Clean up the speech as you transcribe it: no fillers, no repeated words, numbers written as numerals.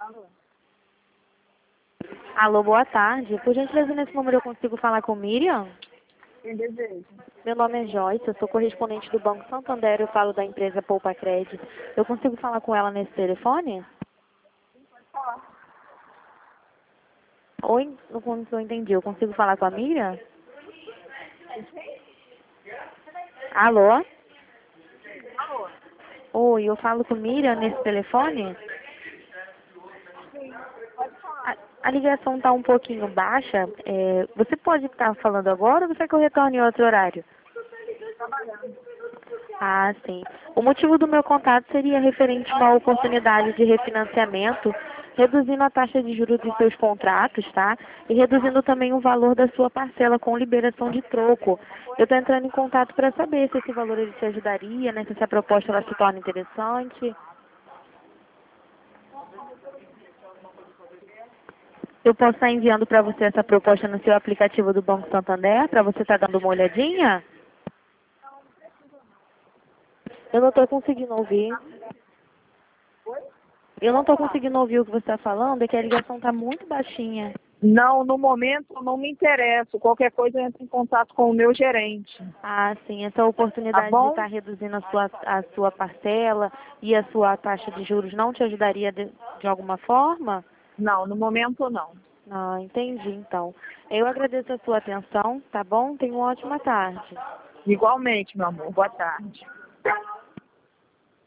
Alô? Alô, boa tarde. Por gentileza, nesse número eu consigo falar com Miriam? Quem deseja? Meu nome é Joyce, eu sou correspondente do Banco Santander, eu falo da empresa Poupa Crédito. Eu consigo falar com ela nesse telefone? Pode falar. Oi? Não entendi. Eu consigo falar com a Miriam? Alô? Alô? Oi, eu falo com Miriam nesse telefone? Sim, pode falar. A ligação está um pouquinho baixa. Você pode estar falando agora ou você quer que eu retorne em outro horário? Trabalhando. Ah, sim. O motivo do meu contato seria referente a uma oportunidade de refinanciamento, reduzindo a taxa de juros dos seus contratos, tá? E reduzindo também o valor da sua parcela com liberação de troco. Eu estou entrando em contato para saber se esse valor ele te ajudaria, né? Se essa proposta ela se torna interessante. Eu posso estar enviando para você essa proposta no seu aplicativo do Banco Santander, para você estar dando uma olhadinha? Eu não estou conseguindo ouvir. Eu não estou conseguindo ouvir o que você está falando, é que a ligação está muito baixinha. Não, no momento não me interesso. Qualquer coisa eu entro em contato com o meu gerente. Ah, sim, essa Tá oportunidade de bom? estar reduzindo a sua parcela e a sua taxa de juros não te ajudaria de alguma forma? Não, no momento não. Ah, entendi, então. Eu agradeço a sua atenção, tá bom? Tenha uma ótima tarde. Igualmente, meu amor. Boa tarde.